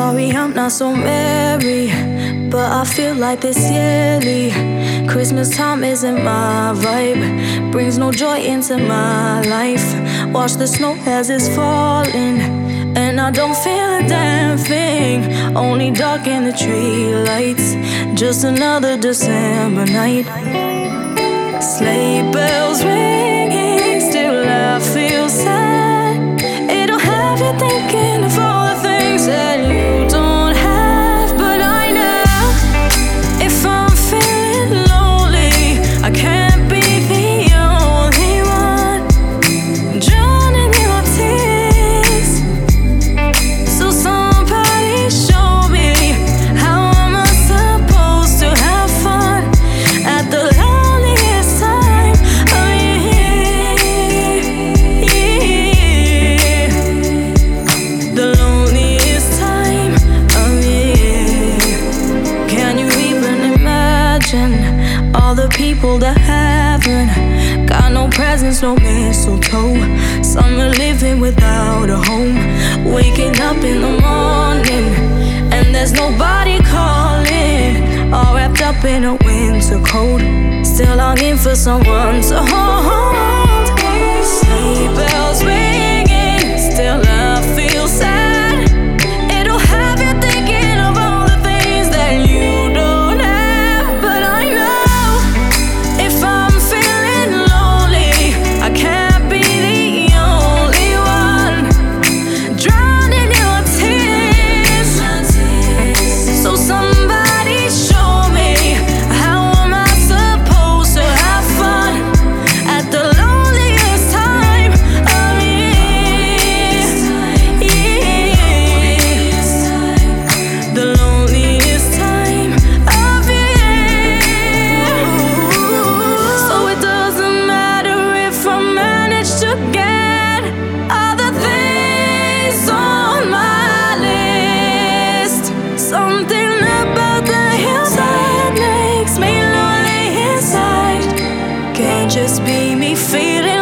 Sorry, I'm not so merry, but I feel like this yearly. Christmas time isn't my vibe, brings no joy into my life. Watch the snow as it's falling, and I don't feel a damn thing. Only dark in the tree lights, just another December night. Sleigh bells ringing, still I feel sad. It'll have you thinking of all the things that you don't have. But I know if I'm feeling lonely, I can't be the only one drowning in my tears. So somebody show me, how am I supposed to have fun at the loneliest time of year? The loneliest time of year. Can you even imagine all the people that haven't got no presents, no mistletoe? Some are living without a home, waking up in the morning and there's nobody calling. All wrapped up in a winter coat, still longing for someone to hold. Sleigh bells ringing, still I feel sad. It'll have you thinking of all the things that you don't have. But I know if I'm feeling lonely, I can't be the only one drowning in my tears. So somebody show me, how am I supposed to have fun at the loneliest time of year? The loneliest time of year. So it doesn't matter if I manage to get other things on my list. Something about the hillside makes me lonely inside. Can't just be me feeling